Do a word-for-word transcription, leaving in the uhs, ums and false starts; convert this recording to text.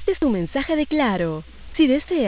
Este es tu mensaje de Claro. Si desea